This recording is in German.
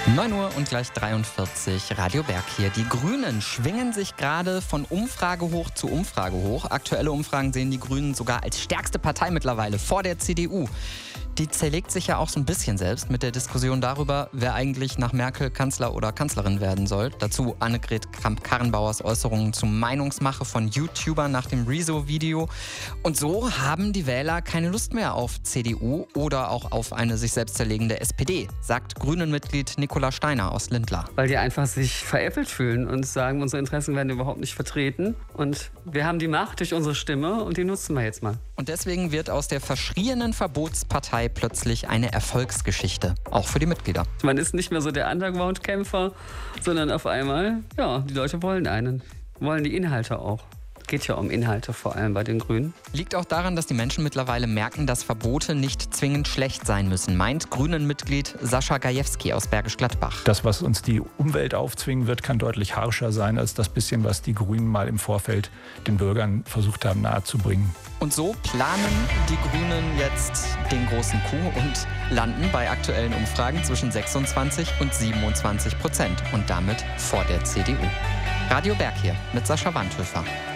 9 Uhr und gleich 43, Radio Berg hier. Die Grünen schwingen sich gerade von Umfrage hoch zu Umfrage hoch. Aktuelle Umfragen sehen die Grünen sogar als stärkste Partei mittlerweile vor der CDU. Die zerlegt sich ja auch so ein bisschen selbst mit der Diskussion darüber, wer eigentlich nach Merkel Kanzler oder Kanzlerin werden soll. Dazu Annegret Kramp-Karrenbauers Äußerungen zur Meinungsmache von YouTubern nach dem Rezo-Video. Und so haben die Wähler keine Lust mehr auf CDU oder auch auf eine sich selbst zerlegende SPD, sagt Grünen-Mitglied Nicola Steiner aus Lindlar. Weil die einfach sich veräppelt fühlen und sagen, unsere Interessen werden überhaupt nicht vertreten. Und wir haben die Macht durch unsere Stimme und die nutzen wir jetzt mal. Und deswegen wird aus der verschrienen Verbotspartei plötzlich eine Erfolgsgeschichte, auch für die Mitglieder. Man ist nicht mehr so der Underground-Kämpfer, sondern auf einmal, ja, die Leute wollen wollen die Inhalte auch. Geht ja um Inhalte vor allem bei den Grünen. Liegt auch daran, dass die Menschen mittlerweile merken, dass Verbote nicht zwingend schlecht sein müssen, meint Grünen-Mitglied Sascha Gajewski aus Bergisch Gladbach. Das, was uns die Umwelt aufzwingen wird, kann deutlich harscher sein als das bisschen, was die Grünen mal im Vorfeld den Bürgern versucht haben nahezubringen. Und so planen die Grünen jetzt den großen Coup und landen bei aktuellen Umfragen zwischen 26% und 27% und damit vor der CDU. Radio Berg hier mit Sascha Wandhöfer.